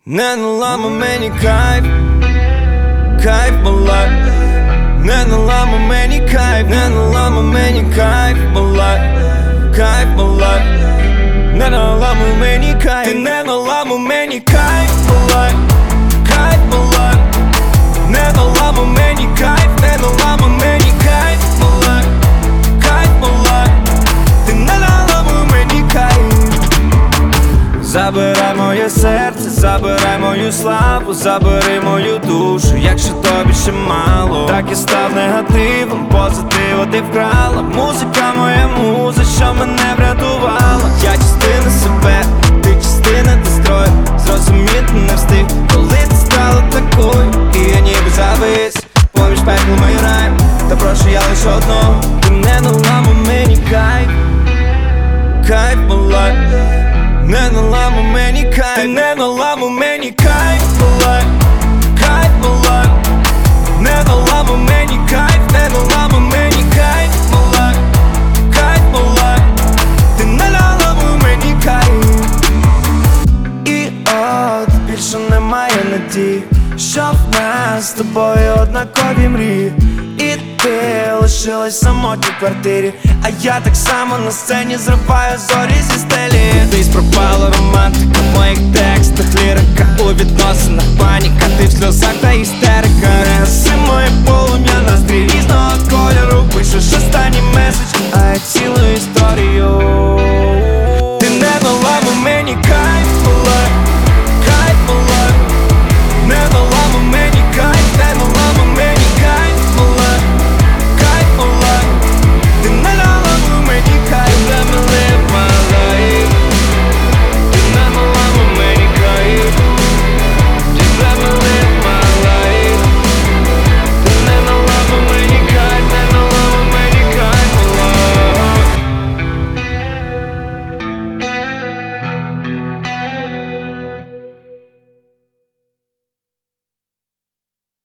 Не наламай мені кайф, кайф мала. Не наламай мені кайф, не наламай мені кайф мала. Кайф мала. Не наламай мені кайф, ти не наламай мені кайф мала. Кайф мала. Не наламай мені кайф, не наламай мені кайф мала. Кайф мала. Ти не наламай мені кайф. Забирай моє серце, забирай мою славу, забери мою душу, якщо тобі ще мало. Так і став негативом, позитива ти вкрала. Музика моя муза, що мене врятувала. Я частина себе, ти частина настрою. Зрозуміти не встиг, коли ти стала такою. І я ніби завис поміж пеклом і раєм. Та прошу я лише одного, ти не наламай мені кайф. Кайф мала. Не наламай мені кайф, ти не наламай мені кайф мала. Кайф мала. Не наламай мені кайф, не наламай мені кайф мала. Кайф мала. Ти не наламай мені кайф. І от більше немає надії, що в нас з тобою однакові мрії. І ти лишилась самотній в квартирі, а я так само на сцені зриваю зорі зі стелі. Кудись пропала романтика в моїх текстах, лірика у відносинах, паніка, ти в сльозах